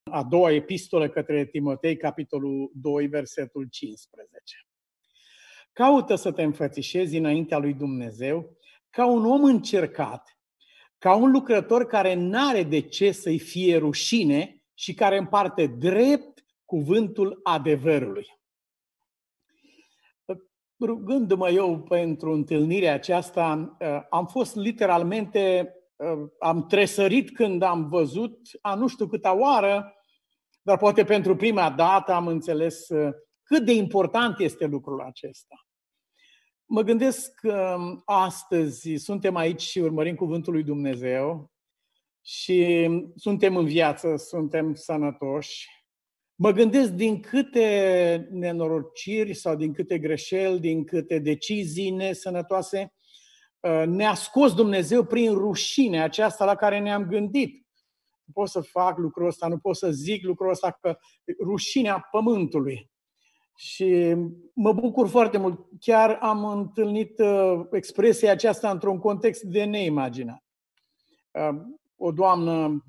A doua epistolă către Timotei, capitolul 2, versetul 15. Caută să te înfățișezi înaintea lui Dumnezeu ca un om încercat, ca un lucrător care n-are de ce să-i fie rușine și care împarte drept cuvântul adevărului. Rugându-mă eu pentru întâlnirea aceasta, am fost literalmente, am tresărit când am văzut, a nu știu câta oară, dar poate pentru prima dată am înțeles cât de important este lucrul acesta. Mă gândesc că astăzi suntem aici și urmărim Cuvântul lui Dumnezeu și suntem în viață, suntem sănătoși. Mă gândesc din câte nenorociri sau din câte greșeli, din câte decizii nesănătoase ne-a scos Dumnezeu prin rușinea aceasta la care ne-am gândit. Nu pot să fac lucrul ăsta, nu pot să zic lucrul ăsta, că rușinea pământului. Și mă bucur foarte mult. Chiar am întâlnit expresia aceasta într-un context de neimaginat. O doamnă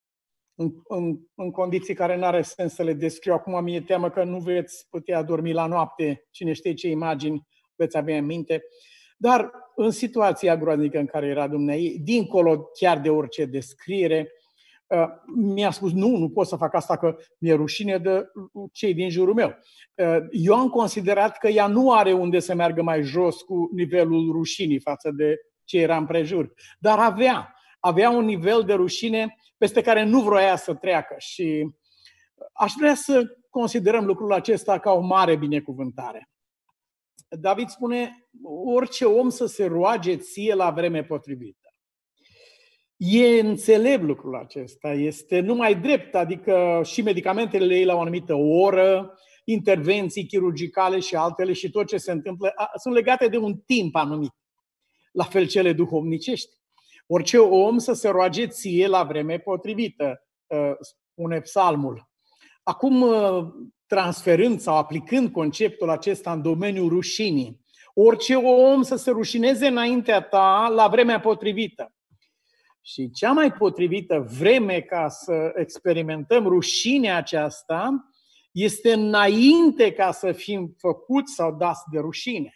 în condiții care n-are sens să le descriu. Acum mi-e teamă că nu veți putea dormi la noapte. Cine știe ce imagini veți avea în minte. Dar în situația groaznică în care era dumneavoastră, dincolo chiar de orice descriere, mi-a spus, nu pot să fac asta, că mi-e rușine de cei din jurul meu. Eu am considerat că ea nu are unde să meargă mai jos cu nivelul rușinii față de ce era împrejur. Dar avea un nivel de rușine peste care nu vroia să treacă. Și aș vrea să considerăm lucrul acesta ca o mare binecuvântare. David spune, orice om să se roage ție la vreme potrivită. E înțelept lucrul acesta, este numai drept, adică și medicamentele ei la o anumită oră, intervenții chirurgicale și altele și tot ce se întâmplă sunt legate de un timp anumit. La fel cele duhovnicești. Orice om să se roage ție la vreme potrivită, spune psalmul. Acum, transferând sau aplicând conceptul acesta în domeniul rușinii, orice om să se rușineze înaintea ta la vremea potrivită. Și cea mai potrivită vreme ca să experimentăm rușinea aceasta este înainte ca să fim făcuți sau dați de rușine.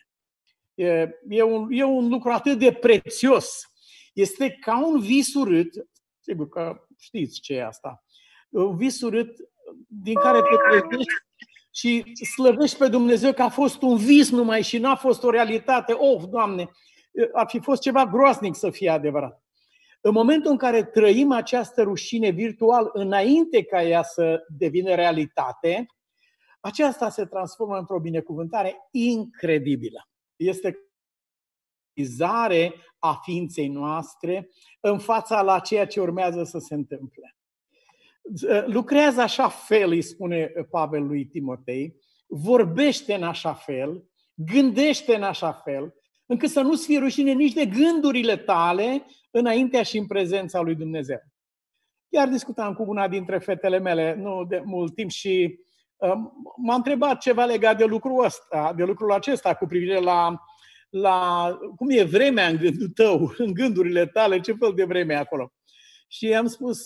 E un lucru atât de prețios. Este ca un vis urât, sigur că știți ce e asta, un vis urât din care te trezești și slăvești pe Dumnezeu că a fost un vis numai și n-a fost o realitate. Doamne, ar fi fost ceva groaznic să fie adevărat. În momentul în care trăim această rușine virtual înainte ca ea să devină realitate, aceasta se transformă într-o binecuvântare incredibilă. Este izare a ființei noastre în fața la ceea ce urmează să se întâmple. Lucrează așa fel, îi spune Pavel lui Timotei, vorbește în așa fel, gândește în așa fel, încât să nu-ți fie rușine nici de gândurile tale înaintea și în prezența lui Dumnezeu. Chiar discutam cu una dintre fetele mele nu de mult timp și m-a întrebat ceva legat de lucrul acesta cu privire la cum e vremea în gândul tău, în gândurile tale, ce fel de vreme e acolo. Și am spus,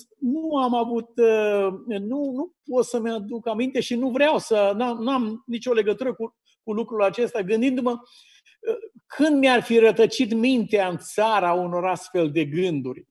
nu pot să-mi aduc aminte și nu vreau n-am nicio legătură cu lucrul acesta, gândindu-mă când mi-ar fi rătăcit mintea în țara unor astfel de gânduri.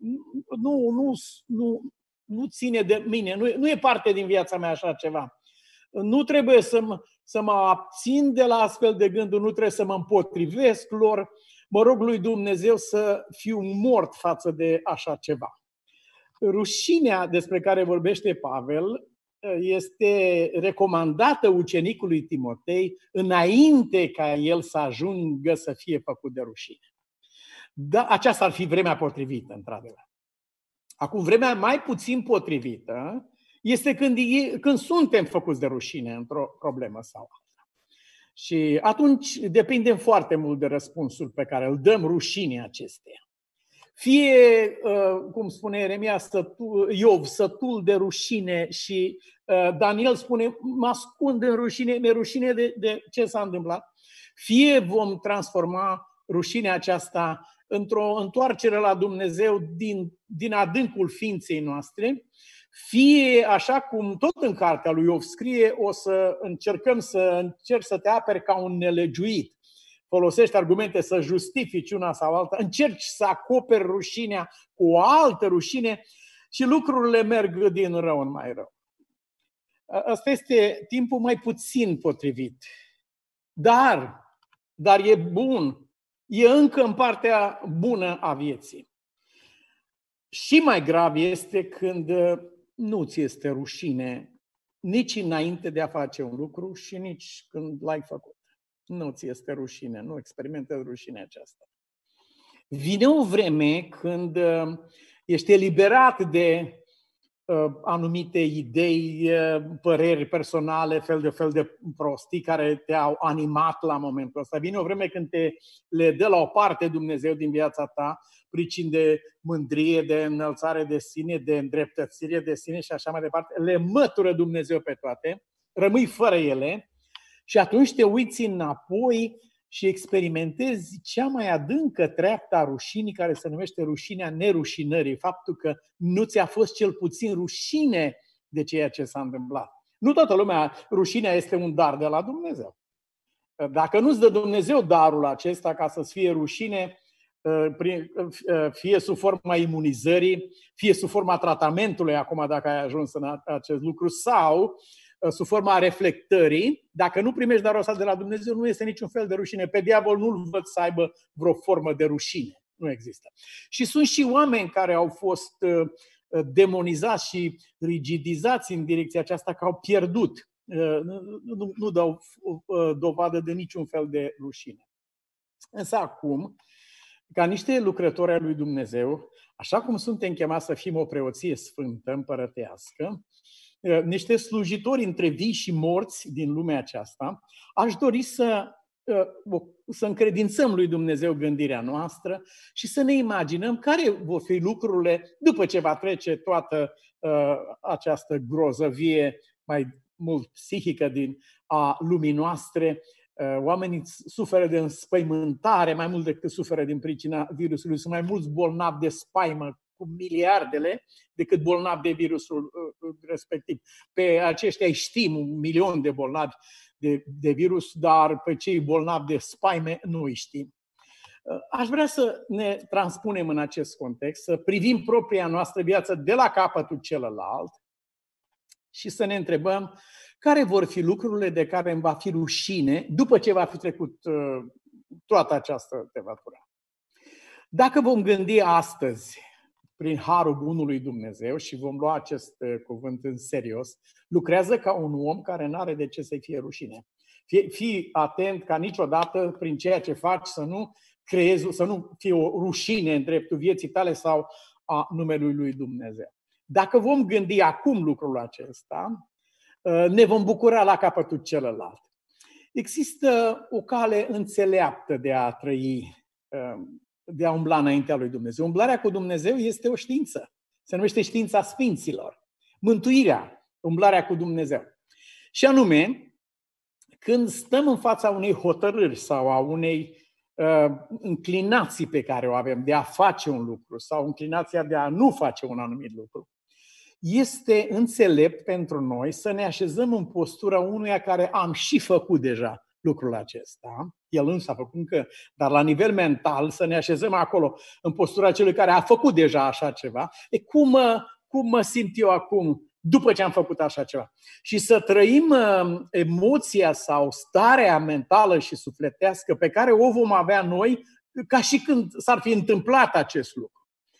Nu ține de mine, nu e parte din viața mea așa ceva. Nu trebuie să mă abțin de la astfel de gânduri, nu trebuie să mă împotrivesc lor. Mă rog lui Dumnezeu să fiu mort față de așa ceva. Rușinea despre care vorbește Pavel este recomandată ucenicului Timotei înainte ca el să ajungă să fie făcut de rușine. Da, aceasta ar fi vremea potrivită, într-adevăr. Acum, vremea mai puțin potrivită este când suntem făcuți de rușine într-o problemă sau alta. Și atunci depindem foarte mult de răspunsul pe care îl dăm rușinii acesteia. Fie, cum spune Ieremia, Iov, sătul de rușine și Daniel spune, mă ascund în rușine, mi-e rușine de ce s-a întâmplat. Fie vom transforma rușinea aceasta într-o întoarcere la Dumnezeu din adâncul ființei noastre, fie, așa cum tot în cartea lui Iov scrie, o să încerci să te aperi ca un nelegiuit. Folosești argumente să justifici una sau alta, încerci să acoperi rușinea cu o altă rușine și lucrurile merg din rău în mai rău. Asta este timpul mai puțin potrivit. Dar e bun. E încă în partea bună a vieții. Și mai grav este când nu ți este rușine nici înainte de a face un lucru și nici când l-ai făcut. Nu ți este rușine, nu experimentezi rușinea aceasta. Vine o vreme când ești eliberat de anumite idei, păreri personale, fel de prostii care te-au animat la momentul ăsta. Vine o vreme când le dă la o parte Dumnezeu din viața ta, pricini de mândrie, de înălțare de sine, de îndreptățire de sine și așa mai departe. Le mătură Dumnezeu pe toate, rămâi fără ele și atunci te uiți înapoi și experimentezi cea mai adâncă treaptă a rușinii, care se numește rușinea nerușinării, faptul că nu ți-a fost cel puțin rușine de ceea ce s-a întâmplat. Nu toată lumea, rușinea este un dar de la Dumnezeu. Dacă nu-ți dă Dumnezeu darul acesta ca să-ți fie rușine, fie sub forma imunizării, fie sub forma tratamentului, acum dacă ai ajuns în acest lucru, sau sub forma reflectării, dacă nu primești darul ăsta de la Dumnezeu, nu este niciun fel de rușine. Pe diavol nu-l văd să aibă vreo formă de rușine. Nu există. Și sunt și oameni care au fost demonizați și rigidizați în direcția aceasta, că au pierdut. Nu dau dovadă de niciun fel de rușine. Însă acum, ca niște lucrători ai lui Dumnezeu, așa cum suntem chemați să fim o preoție sfântă, împărătească, niște slujitori între vii și morți din lumea aceasta, aș dori să încredințăm lui Dumnezeu gândirea noastră și să ne imaginăm care vor fi lucrurile după ce va trece toată această grozăvie mai mult psihică a lumii noastre. Oamenii suferă de înspăimântare mai mult decât suferă din pricina virusului. Sunt mai mulți bolnavi de spaimă cu miliardele decât bolnavi de virusul respectiv. Pe aceștia îi știm, 1 milion de bolnavi de virus, dar pe cei bolnavi de spaime nu îi știm. Aș vrea să ne transpunem în acest context, să privim propria noastră viață de la capătul celălalt și să ne întrebăm care vor fi lucrurile de care îmi va fi rușine după ce va fi trecut toată această tevatură. Dacă vom gândi astăzi, prin harul bunului Dumnezeu, și vom lua acest cuvânt în serios, lucrează ca un om care nu are de ce să-i fie rușine. Fii atent ca niciodată prin ceea ce faci să nu fie o rușine în dreptul vieții tale sau a numelui lui Dumnezeu. Dacă vom gândi acum lucrul acesta, ne vom bucura la capătul celălalt. Există o cale înțeleaptă de a trăi, de a umbla înaintea lui Dumnezeu. Umblarea cu Dumnezeu este o știință. Se numește știința sfinților. Mântuirea, umblarea cu Dumnezeu. Și anume, când stăm în fața unei hotărâri sau a unei înclinații pe care o avem de a face un lucru sau înclinația de a nu face un anumit lucru, este înțelept pentru noi să ne așezăm în postura unuia care am și făcut deja lucrul acesta. El nu s-a făcut încă, dar la nivel mental să ne așezăm acolo în postura celui care a făcut deja așa ceva. Cum mă simt eu acum după ce am făcut așa ceva? Și să trăim emoția sau starea mentală și sufletească pe care o vom avea noi ca și când s-ar fi întâmplat acest lucru.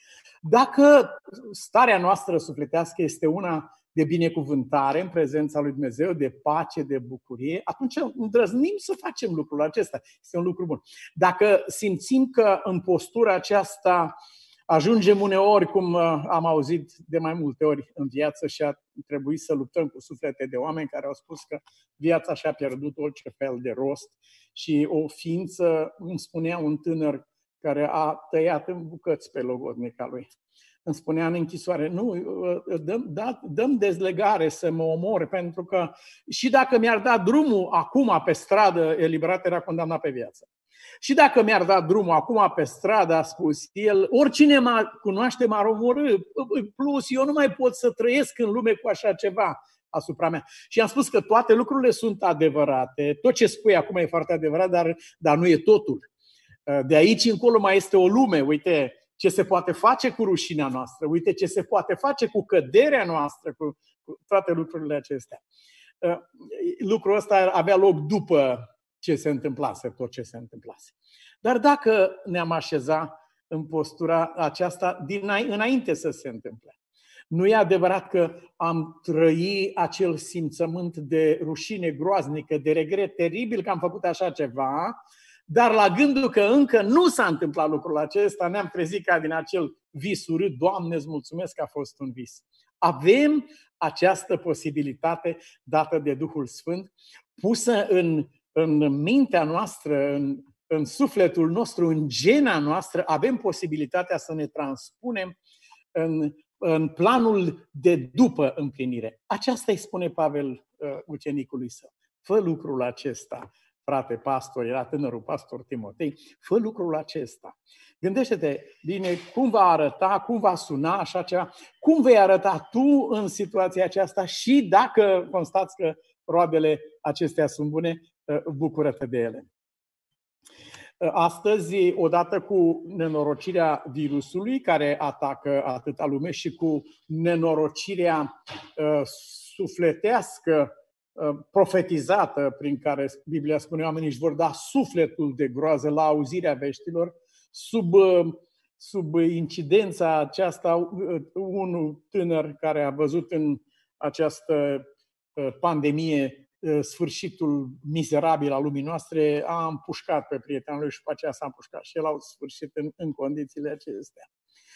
Dacă starea noastră sufletească este una de binecuvântare în prezența lui Dumnezeu, de pace, de bucurie, atunci îndrăznim să facem lucrul acesta. Este un lucru bun. Dacă simțim că în postura aceasta ajungem uneori, cum am auzit de mai multe ori în viață și a trebuit să luptăm cu suflete de oameni care au spus că viața și-a pierdut orice fel de rost și o ființă, îmi spunea un tânăr care a tăiat în bucăți pe logodnica lui. Îmi spunea în închisoare, nu, dăm dezlegare să mă omor, pentru că și dacă mi-ar da drumul acum pe stradă, eliberat, era condamnat pe viață. Și dacă mi-ar da drumul acum pe stradă, a spus el, oricine mă cunoaște m-ar omorî. Plus, eu nu mai pot să trăiesc în lume cu așa ceva asupra mea. Și am spus că toate lucrurile sunt adevărate. Tot ce spui acum e foarte adevărat, dar nu e totul. De aici încolo mai este o lume. Uite ce se poate face cu rușinea noastră. Uite ce se poate face cu căderea noastră, cu toate lucrurile acestea. Lucrul ăsta avea loc după ce se întâmplase, tot ce se întâmplase. Dar dacă ne-am așeza în postura aceasta înainte să se întâmple, nu e adevărat că am trăit acel simțământ de rușine groaznică, de regret teribil că am făcut așa ceva, dar la gândul că încă nu s-a întâmplat lucrul acesta, ne-am trezit ca din acel vis urât, Doamne, îți mulțumesc că a fost un vis. Avem această posibilitate dată de Duhul Sfânt, pusă în mintea noastră, în sufletul nostru, în gena noastră, avem posibilitatea să ne transpunem în planul de după împlinire. Aceasta îi spune Pavel ucenicului său. Fă lucrul acesta, frate pastor, era tânărul pastor Timotei, fă lucrul acesta. Gândește-te bine cum va arăta, cum va suna așa ceva, cum vei arăta tu în situația aceasta și dacă constați că roadele acestea sunt bune, bucură-te de ele. Astăzi, odată cu nenorocirea virusului care atacă atâta lume și cu nenorocirea sufletească profetizată prin care Biblia spune oamenii își vor da sufletul de groază la auzirea veștilor, sub incidența aceasta, unul tânăr care a văzut în această pandemie sfârșitul mizerabil al lumii noastre, a împușcat pe prietenul lui și după aceea s-a împușcat și el a sfârșit în condițiile acestea.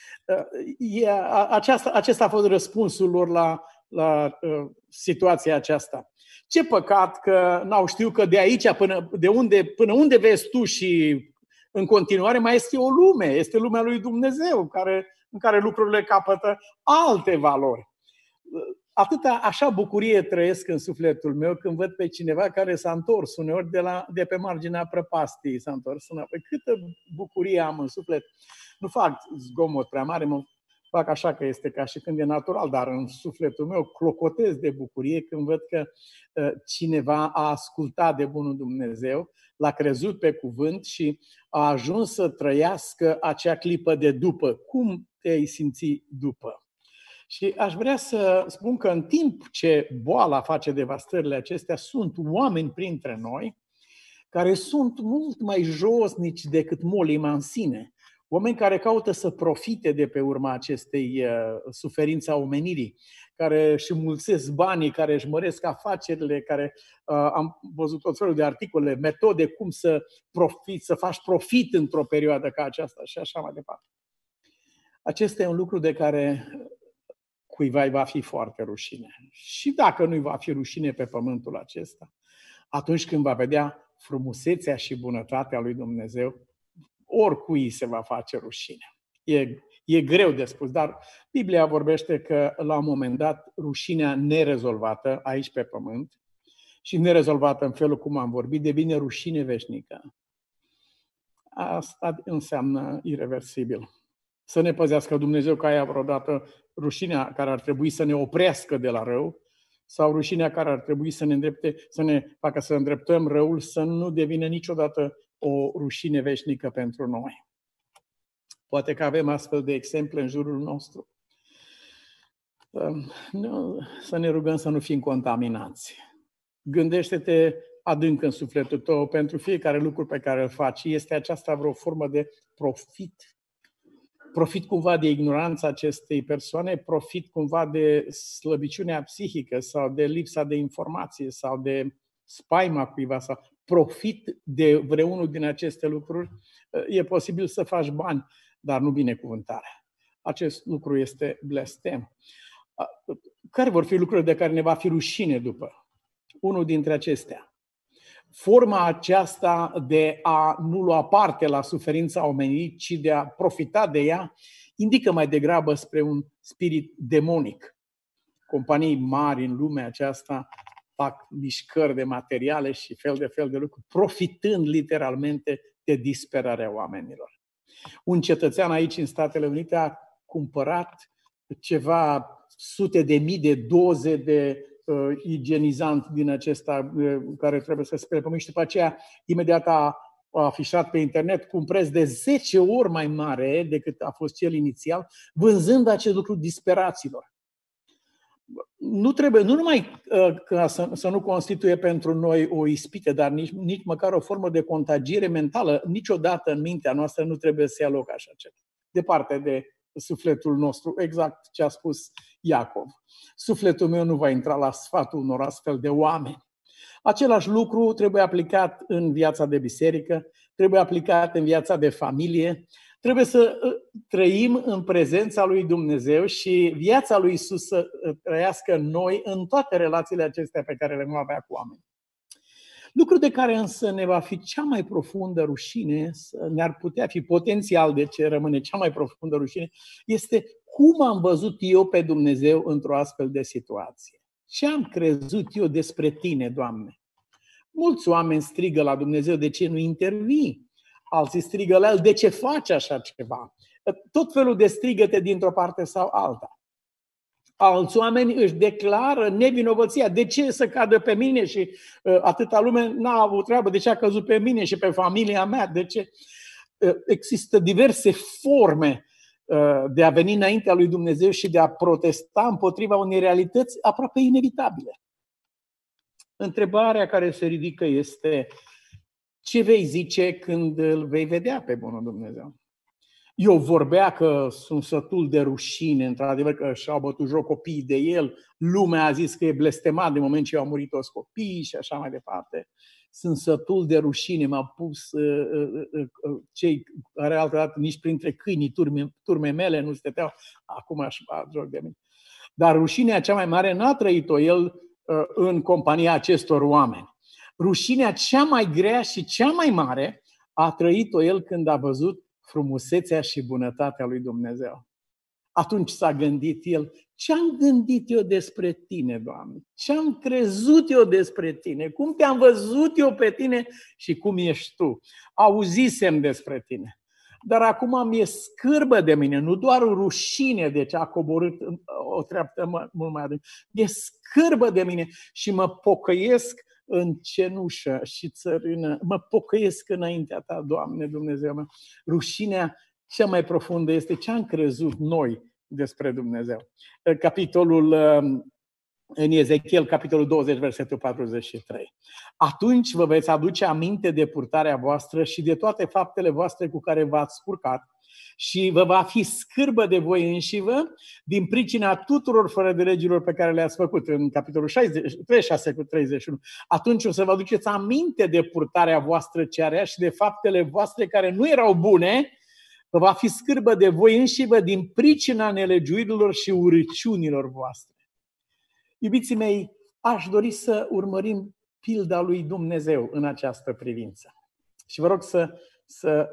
Acesta a fost răspunsul lor la situația aceasta. Ce păcat că n-au știut că de aici până unde vezi tu și în continuare mai este o lume, este lumea lui Dumnezeu în care lucrurile capătă alte valori. Așa bucurie trăiesc în sufletul meu când văd pe cineva care s-a întors uneori de pe marginea prăpastiei, s-a întors înapoi. Câtă bucurie am în suflet. Nu fac zgomot prea mare, mă fac așa că este ca și când e natural, dar în sufletul meu clocotez de bucurie când văd că cineva a ascultat de bunul Dumnezeu, l-a crezut pe cuvânt și a ajuns să trăiască acea clipă de după. Cum te-ai simți după? Și aș vrea să spun că în timp ce boala face devastările acestea, sunt oameni printre noi care sunt mult mai josnici decât molima în sine. Oameni care caută să profite de pe urma acestei suferințe a omenirii, care își mulțesc banii, care își măresc afacerile, care am văzut tot felul de articole, metode cum să faci profit într-o perioadă ca aceasta și așa mai departe. Acesta e un lucru de care cuiva îi va fi foarte rușine. Și dacă nu-i va fi rușine pe pământul acesta, atunci când va vedea frumusețea și bunătatea lui Dumnezeu, oricui se va face rușine. E greu de spus, dar Biblia vorbește că la un moment dat rușinea nerezolvată aici pe pământ și nerezolvată în felul cum am vorbit, devine rușine veșnică. Asta înseamnă ireversibil. Să ne păzească Dumnezeu ca aia vreodată rușinea care ar trebui să ne oprească de la rău sau rușinea care ar trebui să ne facă să îndreptăm răul, să nu devină niciodată o rușine veșnică pentru noi. Poate că avem astfel de exemple în jurul nostru. Să ne rugăm să nu fim contaminați. Gândește-te adânc în sufletul tău pentru fiecare lucru pe care îl faci. Este aceasta vreo formă de profit? Profit cumva de ignoranța acestei persoane, profit cumva de slăbiciunea psihică sau de lipsa de informație sau de spaima cuiva sau profit de vreunul din aceste lucruri. E posibil să faci bani, dar nu binecuvântare. Acest lucru este blestem. Care vor fi lucrurile de care ne va fi rușine după? Unul dintre acestea. Forma aceasta de a nu lua parte la suferința omenirii, ci de a profita de ea, indică mai degrabă spre un spirit demonic. Companii mari în lumea aceasta fac mișcări de materiale și fel de lucruri, profitând literalmente de disperarea oamenilor. Un cetățean aici în Statele Unite a cumpărat ceva sute de mii de doze de igienizant din acesta care trebuie să spele pe mâini și după aceea imediat a afișat pe internet cu un preț de 10 ori mai mare decât a fost cel inițial, vânzând acest lucru disperaților. Nu trebuie, nu numai ca să nu constituie pentru noi o ispită, dar nici măcar o formă de contagiere mentală. Niciodată în mintea noastră nu trebuie să ia loc așa ceva. Departe de sufletul nostru, exact ce a spus Iacov. Sufletul meu nu va intra la sfatul unor astfel de oameni. Același lucru trebuie aplicat în viața de biserică, trebuie aplicat în viața de familie. Trebuie să trăim în prezența lui Dumnezeu și viața lui Iisus să trăiască în noi în toate relațiile acestea pe care le vom avea cu oameni. Lucru de care însă ne va fi cea mai profundă rușine, ne-ar putea fi potențial de ce rămâne cea mai profundă rușine, este cum am văzut eu pe Dumnezeu într-o astfel de situație. Ce am crezut eu despre tine, Doamne? Mulți oameni strigă la Dumnezeu, de ce nu intervii? Alții strigă la el, de ce faci așa ceva? Tot felul de strigăte dintr-o parte sau alta. Alți oameni își declară nevinovăția. De ce să cadă pe mine și atâta lume n-a avut treabă? De ce a căzut pe mine și pe familia mea? De ce? Există diverse forme de a veni înaintea lui Dumnezeu și de a protesta împotriva unei realități aproape inevitabile. Întrebarea care se ridică este: ce vei zice când îl vei vedea pe bunul Dumnezeu? Eu vorbea că sunt sătul de rușine, într-adevăr că și-au bătut joc copiii de el, lumea a zis că e blestemat de moment ce au murit toți copiii și așa mai departe. Sunt sătul de rușine, m-au pus cei care altădată nici printre câinii turme mele nu stăteau, acum aș bat joc de mine. Dar rușinea cea mai mare n-a trăit-o el în compania acestor oameni. Rușinea cea mai grea și cea mai mare a trăit-o el când a văzut frumusețea și bunătatea lui Dumnezeu. Atunci s-a gândit el, ce-am gândit eu despre tine, Doamne? Ce-am crezut eu despre tine? Cum te-am văzut eu pe tine și cum ești tu? Auzisem despre tine. Dar acum mi-e scârbă de mine, nu doar rușine de ce a coborât o treaptă mult mai adânc. Mi-e scârbă de mine și mă pocăiesc în cenușă și țărână. Mă pocăiesc înaintea ta, Doamne Dumnezeu meu. Rușinea cea mai profundă este ce am crezut noi despre Dumnezeu. Capitolul în Ezechiel, capitolul 20, versetul 43. Atunci vă veți aduce aminte de purtarea voastră și de toate faptele voastre cu care v-ați spurcat și vă va fi scârbă de voi înșivă din pricina tuturor fără de legilor pe care le-ați făcut. În capitolul 36 cu 31. Atunci o să vă aduceți aminte de purtarea voastră cearea și de faptele voastre care nu erau bune. Vă va fi scârbă de voi înșivă din pricina nelegiuirilor și urăciunilor voastre. Iubiții mei, aș dori să urmărim pilda lui Dumnezeu în această privință. Și vă rog să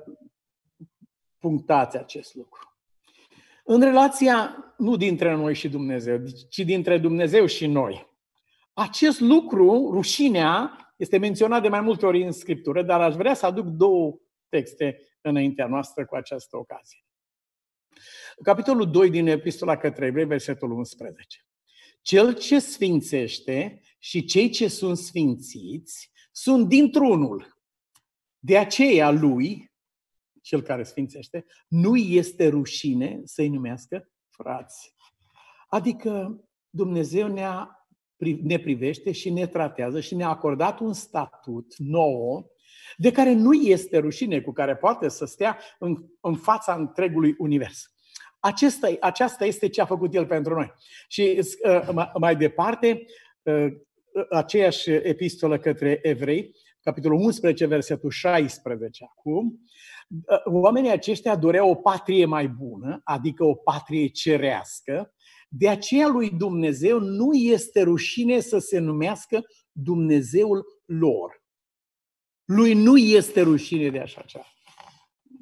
punctați acest lucru. În relația nu dintre noi și Dumnezeu, ci dintre Dumnezeu și noi. Acest lucru, rușinea, este menționat de mai multe ori în Scriptură, dar aș vrea să aduc două texte înaintea noastră cu această ocazie. Capitolul 2 din Epistola către Evrei, versetul 11. Cel ce sfințește și cei ce sunt sfințiți sunt dintr-unul. De aceea lui, cel care sfințește, nu este rușine să-i numească frați. Adică Dumnezeu ne privește și ne tratează și ne-a acordat un statut nou de care nu este rușine, cu care poate să stea în fața întregului univers. Aceasta este ce a făcut El pentru noi. Și mai departe, aceeași epistolă către Evrei, capitolul 11, versetul 16 acum, oamenii aceștia doreau o patrie mai bună, adică o patrie cerească, de aceea lui Dumnezeu nu este rușine să se numească Dumnezeul lor. Lui nu este rușine de așa ceva.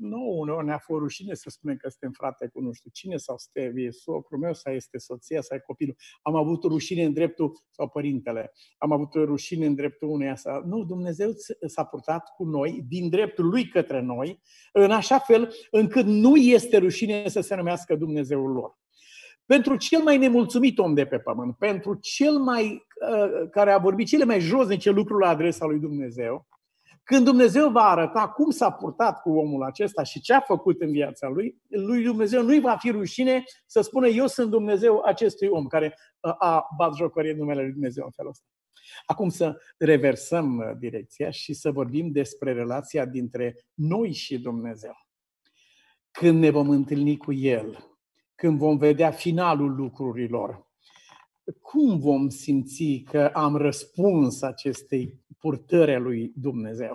Nouă ne-a fost rușine să spunem că suntem frate cu nu știu cine, sau este socrul meu, sau este soția, sau e copilul. Am avut rușine în dreptul, sau părintele, am avut rușine în dreptul uneia. Nu, Dumnezeu s-a purtat cu noi, din dreptul Lui către noi, în așa fel încât nu este rușine să se numească Dumnezeul lor. Pentru cel mai nemulțumit om de pe pământ, pentru cel care a vorbit cele mai josnice lucruri la adresa lui Dumnezeu, când Dumnezeu va arăta cum s-a purtat cu omul acesta și ce a făcut în viața lui Dumnezeu nu-i va fi rușine să spună eu sunt Dumnezeu acestui om care a batjocorit numele lui Dumnezeu în felul ăsta. Acum să reversăm direcția și să vorbim despre relația dintre noi și Dumnezeu. Când ne vom întâlni cu El, când vom vedea finalul lucrurilor, cum vom simți că am răspuns acestei purtări a lui Dumnezeu?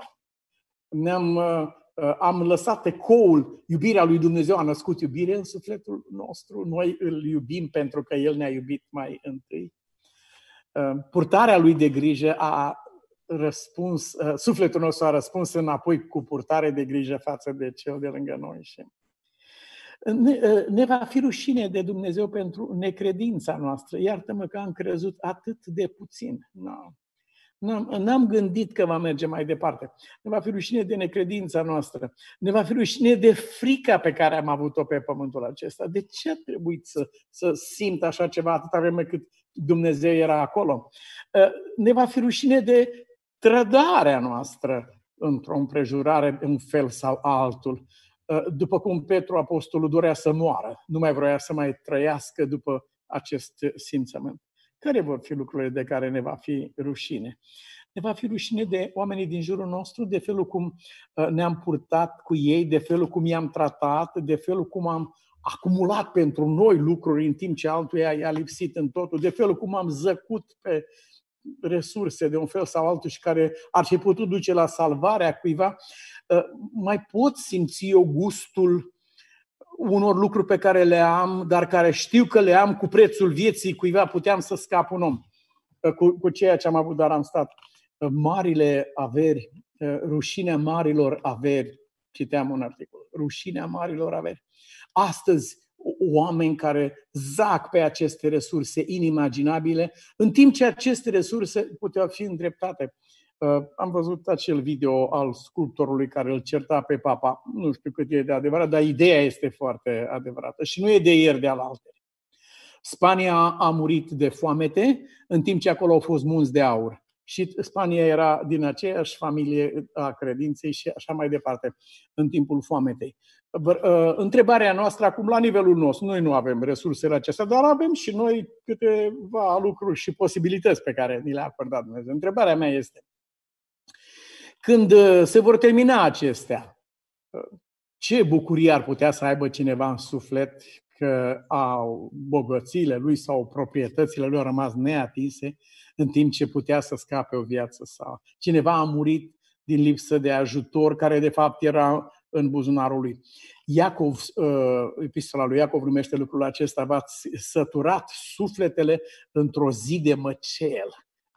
Am lăsat ecoul, iubirea lui Dumnezeu a născut iubire în sufletul nostru, noi îl iubim pentru că El ne-a iubit mai întâi. Purtarea lui de grijă a răspuns, sufletul nostru a răspuns înapoi cu purtare de grijă față de cel de lângă noi. Și ne va fi rușine de Dumnezeu pentru necredința noastră. Iartă-mă că am crezut atât de puțin. N-am gândit că va merge mai departe. Ne va fi rușine de necredința noastră. Ne va fi rușine de frica pe care am avut-o pe pământul acesta. De ce a trebuit să simt așa ceva atâta vreme cât Dumnezeu era acolo? Ne va fi rușine de trădarea noastră într-o împrejurare, un fel sau altul. După cum Petru, apostolul, dorea să moară, nu mai vrea să mai trăiască după acest simțământ. Care vor fi lucrurile de care ne va fi rușine? Ne va fi rușine de oamenii din jurul nostru, de felul cum ne-am purtat cu ei, de felul cum i-am tratat, de felul cum am acumulat pentru noi lucruri în timp ce altuia i-a lipsit în totul, de felul cum am zăcut pe resurse de un fel sau altul și care ar fi putut duce la salvarea cuiva. Mai pot simți eu gustul unor lucruri pe care le am, dar care știu că le am cu prețul vieții cuiva, puteam să scap un om cu ceea ce am avut, dar am stat. Marile averi, rușinea marilor averi, citeam un articol, rușinea marilor averi. Astăzi, oameni care zac pe aceste resurse inimaginabile, în timp ce aceste resurse puteau fi îndreptate. Am văzut acel video al sculptorului care îl certa pe papa. Nu știu cât e de adevărat, dar ideea este foarte adevărată și nu e de ieri de alaltă. Spania a murit de foamete, în timp ce acolo au fost munți de aur. Și Spania era din aceeași familie a credinței și așa mai departe, în timpul foametei. Întrebarea noastră acum, la nivelul nostru, noi nu avem resursele acestea, dar avem și noi câteva lucruri și posibilități pe care ni le-a acordat Dumnezeu. Întrebarea mea este, când se vor termina acestea, ce bucurie ar putea să aibă cineva în suflet că bogățiile lui sau proprietățile lui au rămas neatinse, în timp ce putea să scape o viață, sau cineva a murit din lipsă de ajutor, care de fapt era în buzunarul lui. Epistola lui Iacov numește lucrul acesta, v-ați săturat sufletele într-o zi de măcel.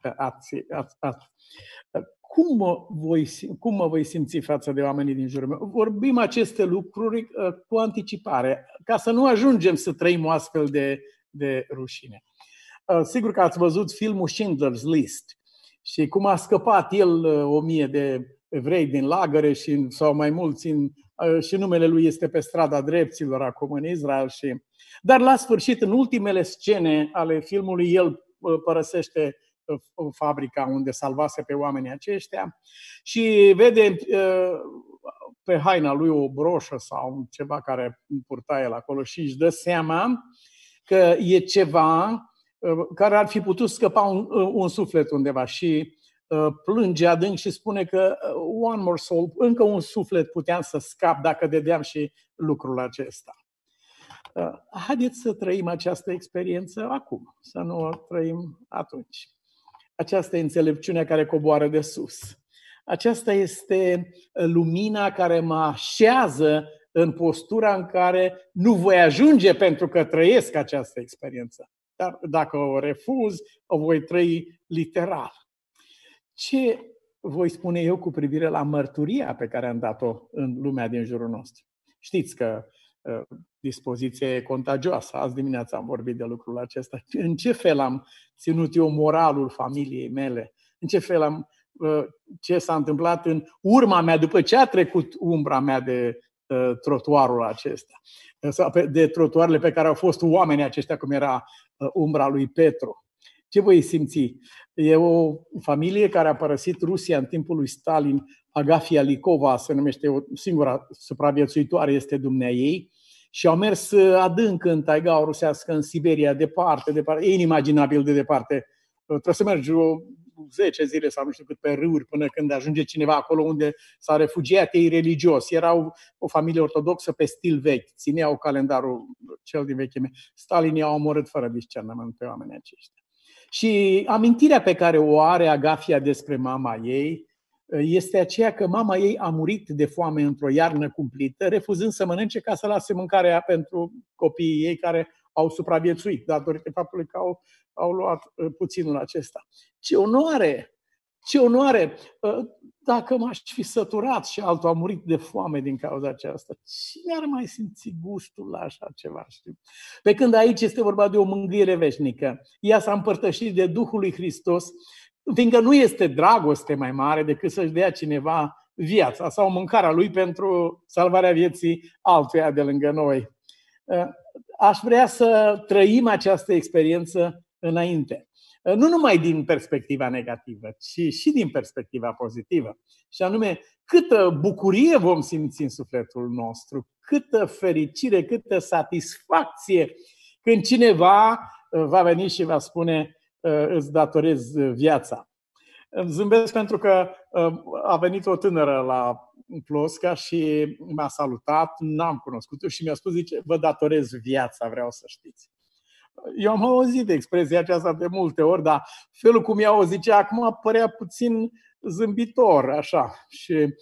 Cum mă voi simți față de oamenii din jurul meu? Vorbim aceste lucruri cu anticipare, ca să nu ajungem să trăim o astfel de rușine. Sigur că ați văzut filmul Schindler's List și cum a scăpat el 1000 de evrei din lagăre sau mai mulți, și numele lui este pe strada drepților acum în Israel. Dar la sfârșit, în ultimele scene ale filmului, el părăsește fabrica unde salvase pe oamenii aceștia și vede pe haina lui o broșă sau ceva care purta el acolo și își dă seama că e ceva care ar fi putut scăpa un suflet undeva și plânge adânc și spune că one more soul, încă un suflet puteam să scap dacă dădeam și lucrul acesta. Haideți să trăim această experiență acum, să nu o trăim atunci. Aceasta e înțelepciunea care coboară de sus. Aceasta este lumina care mă așează în postura în care nu voi ajunge pentru că trăiesc această experiență. Dar dacă o refuz, o voi trăi literal. Ce voi spune eu cu privire la mărturia pe care am dat-o în lumea din jurul nostru. Știți că dispoziția e contagioasă. Azi dimineața am vorbit de lucrul acesta. În ce fel am ținut eu moralul familiei mele? În ce fel ce s-a întâmplat în urma mea, după ce a trecut umbra mea de trotuarul acesta, de trotuarele pe care au fost oamenii aceștia, cum era umbra lui Petru. Ce voi simți? E o familie care a părăsit Rusia în timpul lui Stalin. Agafia Likova se numește, o singura supraviețuitoare este dumneaei, și au mers adânc în taigaua rusească, în Siberia, departe, departe, e inimaginabil de departe. Trebuie să mergi 10 zile sau nu știu cât pe râuri până când ajunge cineva acolo unde s-a refugiat ei religios. Erau o familie ortodoxă pe stil vechi, țineau calendarul cel din vechime. Stalin i-a omorât fără discernământ pe oamenii aceștia. Și amintirea pe care o are Agafia despre mama ei este aceea că mama ei a murit de foame într-o iarnă cumplită, refuzând să mănânce ca să lase mâncarea pentru copiii ei care au supraviețuit, datorită faptului că au luat puținul acesta. Ce onoare! Ce onoare! Dacă m-aș fi săturat și altul a murit de foame din cauza aceasta, cine ar mai simți gustul la așa ceva? Știu? Pe când aici este vorba de o mângâiere veșnică. Ea s-a împărtășit de Duhul lui Hristos, fiindcă nu este dragoste mai mare decât să-și dea cineva viața sau mâncarea lui pentru salvarea vieții altuia de lângă noi. Aș vrea să trăim această experiență înainte. Nu numai din perspectiva negativă, ci și din perspectiva pozitivă. Și anume, câtă bucurie vom simți în sufletul nostru, câtă fericire, câtă satisfacție când cineva va veni și va spune: îți datorez viața. Îmi zâmbesc pentru că a venit o tânără la Plosca și m-a salutat, n-am cunoscut-o și mi-a spus, zice, vă datorez viața, vreau să știți. Eu am auzit expresia aceasta de multe ori, dar felul cum ea o zicea acum părea puțin zâmbitor, așa. Și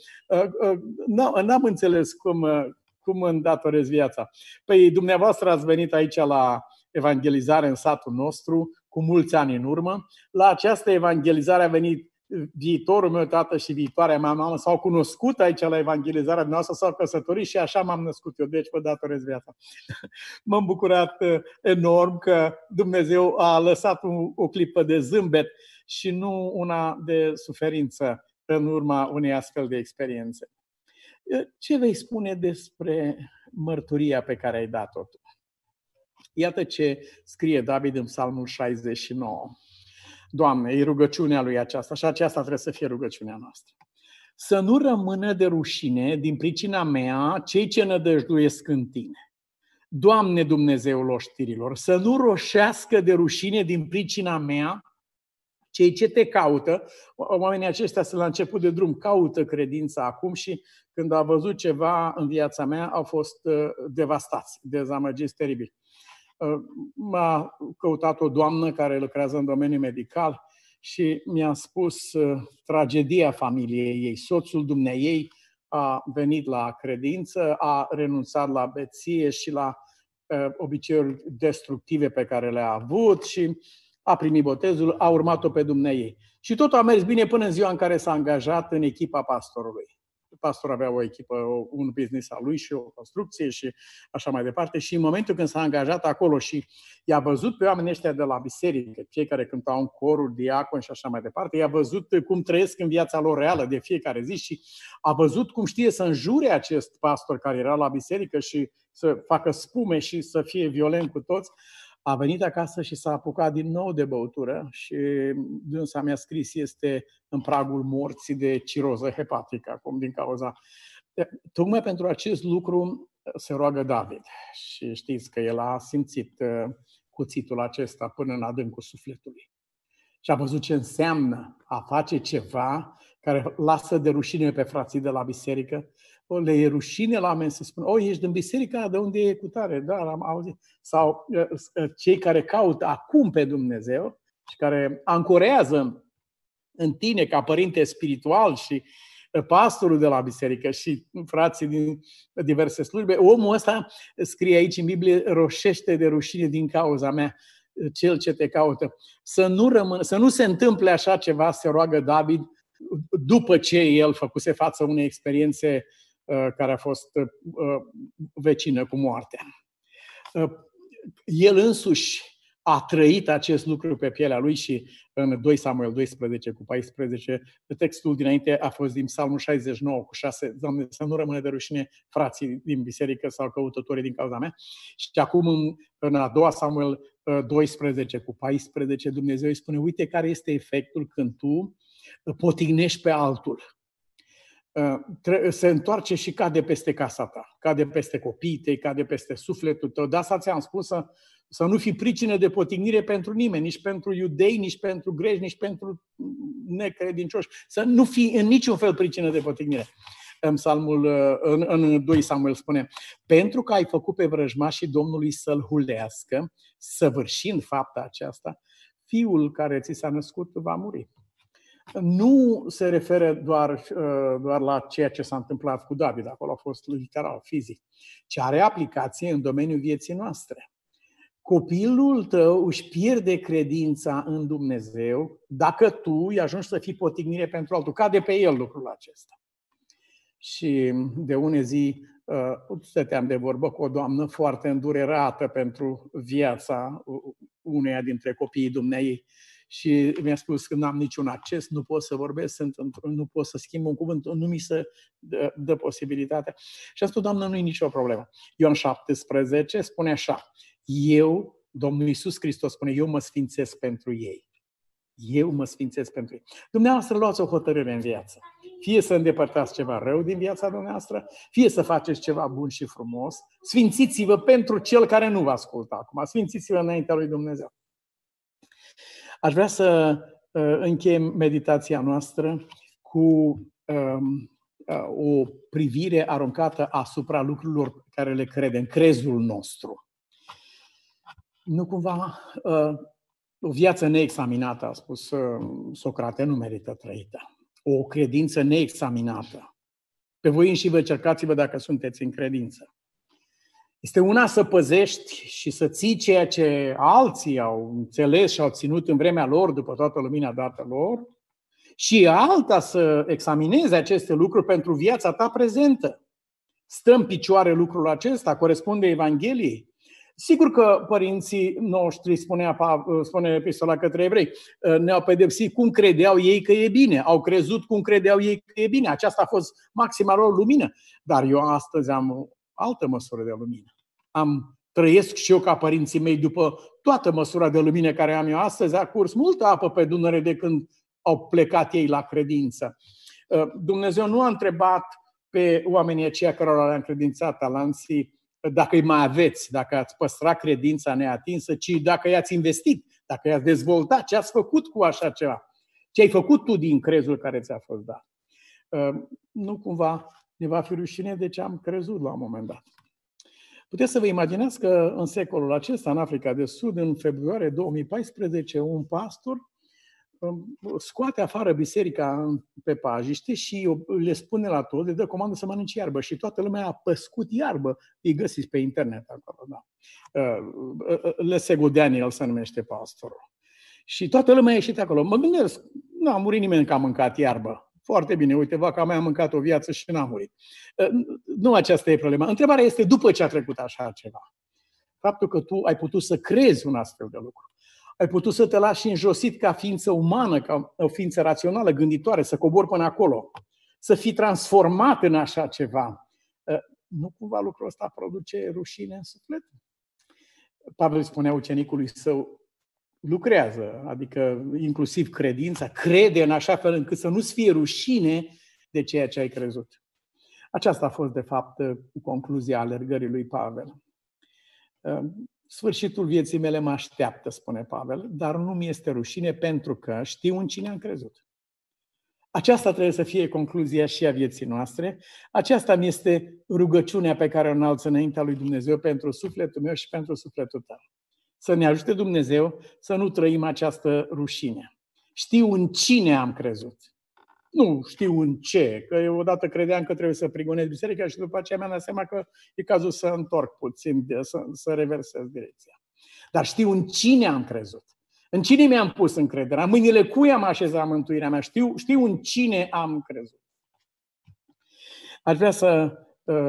n-am înțeles cum îmi datorez viața. Păi dumneavoastră ați venit aici la evangelizare în satul nostru cu mulți ani în urmă. La această evangelizare a venit viitorul meu tată și viitoarea mea mamă, s-au cunoscut aici la evangelizarea noastră, s-au căsătorit și așa m-am născut eu, deci vă datorez viața. M-am bucurat enorm că Dumnezeu a lăsat o clipă de zâmbet și nu una de suferință în urma unei astfel de experiențe. Ce vei spune despre mărturia pe care ai dat-o tu? Iată ce scrie David în Psalmul 69. Doamne, e rugăciunea lui aceasta și aceasta trebuie să fie rugăciunea noastră. Să nu rămână de rușine din pricina mea cei ce nădăjduiesc în Tine. Doamne Dumnezeul oștirilor, să nu roșească de rușine din pricina mea cei ce Te caută. Oamenii aceștia sunt la început de drum, caută credința acum și când au văzut ceva în viața mea au fost devastați, dezamăgiți teribil. M-a căutat o doamnă care lucrează în domeniul medical și mi-a spus tragedia familiei ei. Soțul dumneaei a venit la credință, a renunțat la beție și la obiceiuri destructive pe care le-a avut și a primit botezul, a urmat-o pe dumneaei. Și totul a mers bine până în ziua în care s-a angajat în echipa pastorului. Pastorul avea o echipă, un business al lui și o construcție și așa mai departe. Și în momentul când s-a angajat acolo și i-a văzut pe oamenii ăștia de la biserică, cei care cântau în corul, diaconi și așa mai departe, i-a văzut cum trăiesc în viața lor reală de fiecare zi și a văzut cum știe să înjure acest pastor care era la biserică și să facă spume și să fie violent cu toți. A venit acasă și s-a apucat din nou de băutură și dânsa mi-a scris, este în pragul morții de ciroză hepatică acum din cauza. Tocmai pentru acest lucru se roagă David și știți că el a simțit cuțitul acesta până în adâncul sufletului. Și a văzut ce înseamnă a face ceva care lasă de rușine pe frații de la biserică. Le e rușine la oameni să spună, ești din biserica, de unde e cutare? Da, l-am auzit. Sau cei care caută acum pe Dumnezeu și care ancorează în tine ca părinte spiritual și pastorul de la biserică și frații din diverse slujbe, omul ăsta, scrie aici în Biblie, roșește de rușine din cauza mea, cel ce te caută. Să nu se întâmple așa ceva, se roagă David, după ce el făcuse față unei experiențe care a fost vecină cu moartea. El însuși a trăit acest lucru pe pielea lui și în 2 Samuel 12 cu 14, textul dinainte a fost din Psalmul 69 cu 6, Doamne, să nu rămână de rușine frații din biserică sau căutătorii din cauza mea. Și acum în a 2 Samuel 12 cu 14, Dumnezeu îi spune, uite care este efectul când tu potignești pe altul. Se întoarce și cade peste casa ta, cade peste copiii tăi, cade peste sufletul tău. De asta ți-am spus să nu fii pricină de potignire pentru nimeni, nici pentru iudei, nici pentru greci, nici pentru necredincioși. Să nu fii în niciun fel pricină de potignire. În 2 Samuel spune, pentru că ai făcut pe vrăjmașii Domnului să-l hulească, săvârșind fapta aceasta, fiul care ți s-a născut va muri. Nu se referă doar la ceea ce s-a întâmplat cu David, acolo a fost literal, fizic, ci are aplicație în domeniul vieții noastre. Copilul tău își pierde credința în Dumnezeu dacă tu îi ajungi să fii potignire pentru altul. Cade pe el lucrul acesta. Și de une zi stăteam de vorbă cu o doamnă foarte îndurerată pentru viața uneia dintre copiii dumneei și mi-a spus că n-am niciun acces, nu pot să vorbesc, nu pot să schimb un cuvânt, nu mi se dă posibilitatea. Și a spus, doamnă, nu e nicio problemă. Ioan 17 spune așa, Domnul Iisus Hristos spune, eu mă sfințesc pentru ei. Eu mă sfințesc pentru ei. Dumneavoastră luați o hotărâre în viață. Fie să îndepărtați ceva rău din viața dumneavoastră, fie să faceți ceva bun și frumos. Sfințiți-vă pentru cel care nu vă ascultă acum. Sfințiți-vă înaintea lui Dumnezeu. Aș vrea să încheiem meditația noastră cu o privire aruncată asupra lucrurilor care le credem, crezul nostru. Nu cumva o viață neexaminată, a spus Socrate, nu merită trăită. O credință neexaminată. Pe voi înși vă cercați-vă dacă sunteți în credință. Este una să păzești și să ții ceea ce alții au înțeles și au ținut în vremea lor, după toată lumina dată lor, și alta să examinezi aceste lucruri pentru viața ta prezentă. Stă în picioare lucrul acesta? Corespunde Evangheliei? Sigur că părinții noștri, spune epistola către evrei, ne-au pedepsit cum credeau ei că e bine. Au crezut cum credeau ei că e bine. Aceasta a fost maxima lor lumină. Dar eu astăzi am altă măsură de lumină. Trăiesc și eu ca părinții mei după toată măsura de lumină care am eu astăzi. A curs multă apă pe Dunăre de când au plecat ei la credință. Dumnezeu nu a întrebat pe oamenii aceia cărora le-a încredințat talanții dacă îi mai aveți, dacă ați păstrat credința neatinsă, ci dacă i-ați investit, dacă i-ați dezvoltat, ce ați făcut cu așa ceva. Ce ai făcut tu din crezul care ți-a fost dat. Nu cumva ne va fi rușine de ce am crezut la un moment dat. Puteți să vă imaginați că în secolul acesta, în Africa de Sud, în februarie 2014, un pastor scoate afară biserica pe pajiște și le spune la toți, le dă comandă să mănânce iarbă și toată lumea a păscut iarbă. Îi găsiți pe internet acolo, da. Lesego Daniel se numește pastorul. Și toată lumea a ieșit acolo. Mă gândesc, nu a murit nimeni că a mâncat iarbă. Foarte bine, uite, vaca mea a mâncat o viață și n-a murit. Nu aceasta e problema. Întrebarea este după ce a trecut așa ceva. Faptul că tu ai putut să crezi un astfel de lucru. Ai putut să te lași înjosit ca ființă umană, ca o ființă rațională, gânditoare, să cobori până acolo, să fii transformat în așa ceva. Nu cumva lucrul ăsta produce rușine în suflet? Pavel spunea ucenicului său, lucrează, adică inclusiv credința, crede în așa fel încât să nu-ți fie rușine de ceea ce ai crezut. Aceasta a fost, de fapt, concluzia alergării lui Pavel. Sfârșitul vieții mele mă așteaptă, spune Pavel, dar nu mi este rușine pentru că știu în cine am crezut. Aceasta trebuie să fie concluzia și a vieții noastre. Aceasta mi este rugăciunea pe care o înalț înaintea lui Dumnezeu pentru sufletul meu și pentru sufletul tău. Să ne ajute Dumnezeu să nu trăim această rușine. Știu în cine am crezut. Nu știu în ce, că eu odată credeam că trebuie să prigonez biserica și după aceea mi-am dat seama că e cazul să întorc puțin, să reversez direcția. Dar știu în cine am crezut. În cine mi-am pus încrederea? În mâinile cui am așezat mântuirea mea? Știu în cine am crezut. Aș vrea să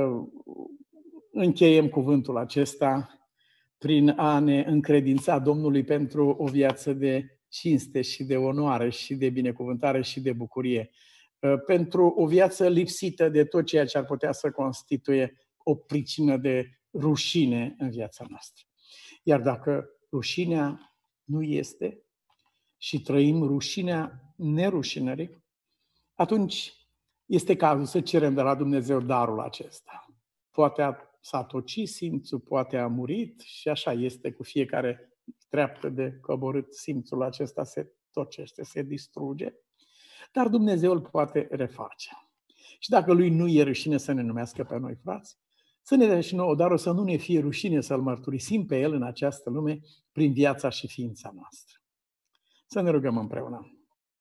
încheiem cuvântul acesta prin a ne încredința Domnului pentru o viață de cinste și de onoare și de binecuvântare și de bucurie. Pentru o viață lipsită de tot ceea ce ar putea să constituie o pricină de rușine în viața noastră. Iar dacă rușinea nu este și trăim rușinea nerușinării, atunci este cazul să cerem de la Dumnezeu darul acesta. Poate s-a tocit simțul, poate a murit și așa este cu fiecare treaptă de coborât, simțul acesta se tocește, se distruge, dar Dumnezeu îl poate reface. Și dacă lui nu e rușine să ne numească pe noi frați, să ne dea și nouă darul să nu ne fie rușine să-L mărturisim pe El în această lume prin viața și ființa noastră. Să ne rugăm împreună.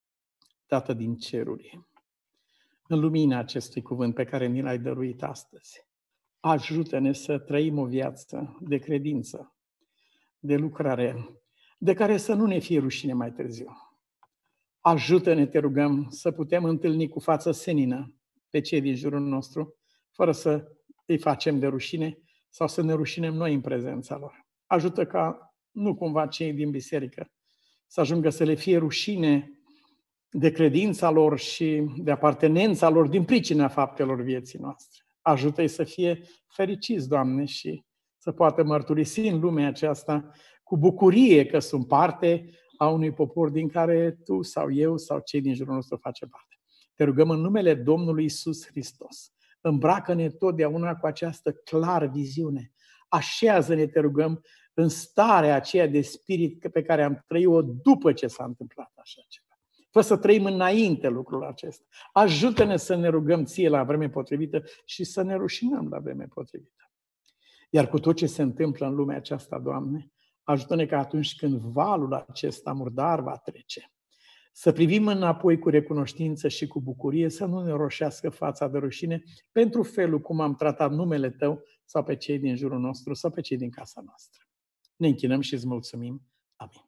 Tată din ceruri, în lumina acestui cuvânt pe care ni l-ai dăruit astăzi, ajută-ne să trăim o viață de credință, de lucrare, de care să nu ne fie rușine mai târziu. Ajută-ne, te rugăm, să putem întâlni cu față senină pe cei din jurul nostru, fără să îi facem de rușine sau să ne rușinem noi în prezența lor. Ajută ca nu cumva cei din biserică să ajungă să le fie rușine de credința lor și de apartenența lor din pricina faptelor vieții noastre. Ajută-i să fie fericiți, Doamne, și să poată mărturisi în lumea aceasta cu bucurie că sunt parte a unui popor din care Tu sau eu sau cei din jurul nostru face parte. Te rugăm în numele Domnului Iisus Hristos. Îmbracă-ne totdeauna cu această clară viziune. Așează-ne, te rugăm, în starea aceea de spirit pe care am trăit-o după ce s-a întâmplat așa ceva. Fă să trăim înainte lucrul acesta. Ajută-ne să ne rugăm Ție la vreme potrivită și să ne rușinăm la vreme potrivită. Iar cu tot ce se întâmplă în lumea aceasta, Doamne, ajută-ne că atunci când valul acesta murdar va trece, să privim înapoi cu recunoștință și cu bucurie, să nu ne roșească fața de rușine pentru felul cum am tratat numele Tău sau pe cei din jurul nostru sau pe cei din casa noastră. Ne închinăm și îți mulțumim. Amin.